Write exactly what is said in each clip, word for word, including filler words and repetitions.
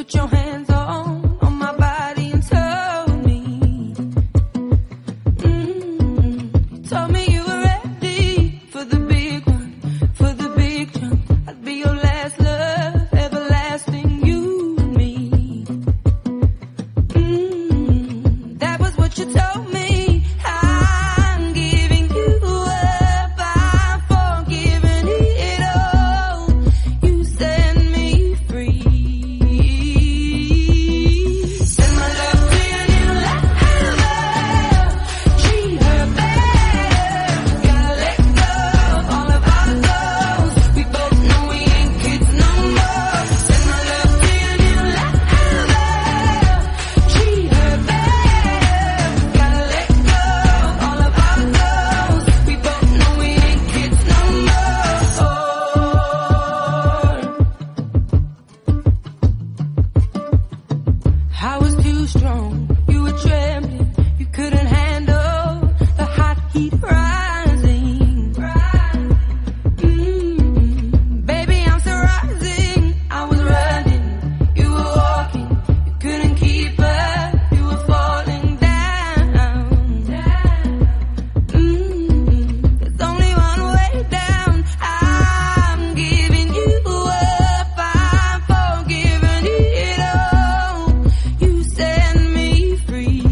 put your hands on, on my body and told me, mm, you told me you were ready for the big one, for the big jump. I'd be your last love, everlasting, you and me. Mm, that was what you told me. I'm giving you up, I'm forgiving it all. You set me free. Send my love to your new lover. Treat her better. Gotta let go of all of our goals. We both know we ain't kids no more. Send my love to your new lover. Treat her better. Gotta let go of all of our goals. We both know we ain't kids no more. I was too strong, you were trembling, you couldn't handle the hot heat rising. Mm, baby, I'm still rising. I was running, you were walking, you couldn't keep up, you were falling down. Mm, there's only one way down. I'm giving you up, I'm forgiving it all. You set me free.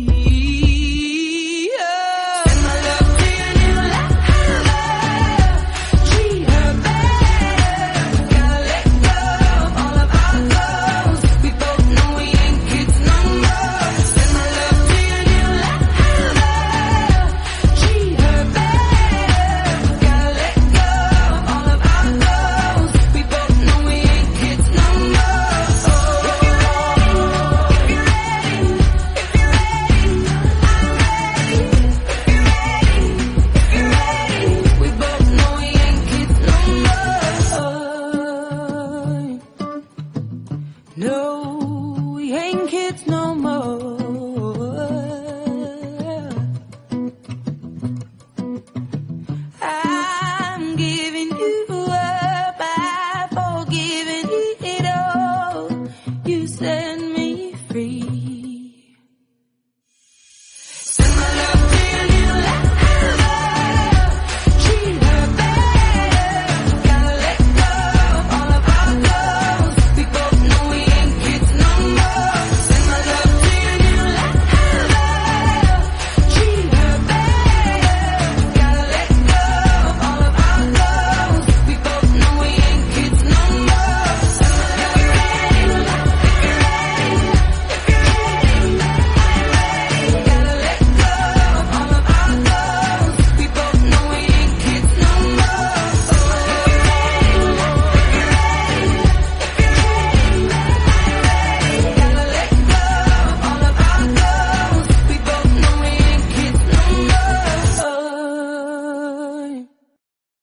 Oh. Send my love to your new lover. Treat her better. Gotta let go of all of our goals. We both know we ain't kids no more. Send my love to your new lover. Treat her better. Gotta let go of all of our goals. We both know we ain't kids no more. If you're ready, if you're ready, if you're ready, I'm ready. If you're ready, if you're ready, we both know we ain't kids no more. No, we ain't kids no more.